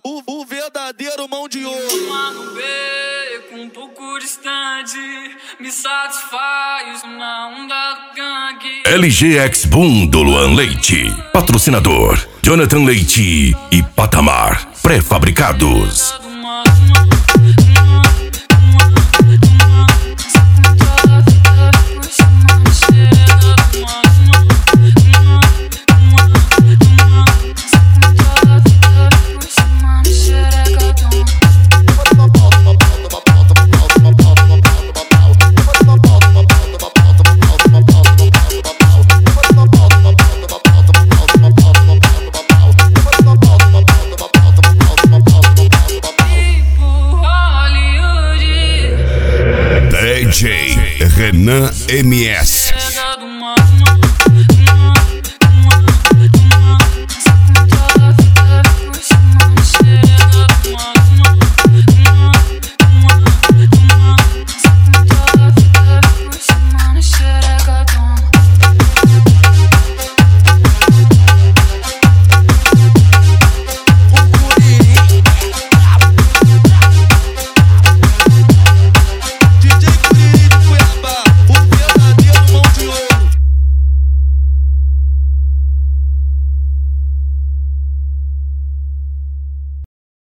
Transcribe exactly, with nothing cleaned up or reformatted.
o, o verdadeiro mão de ouro. Uma no beco, um pouco distante, me satisfaz na onda do gangue. L G X Boom do Luan Leite. Patrocinador Jonathan Leite e Patamar Pré-fabricados. D J Renan M S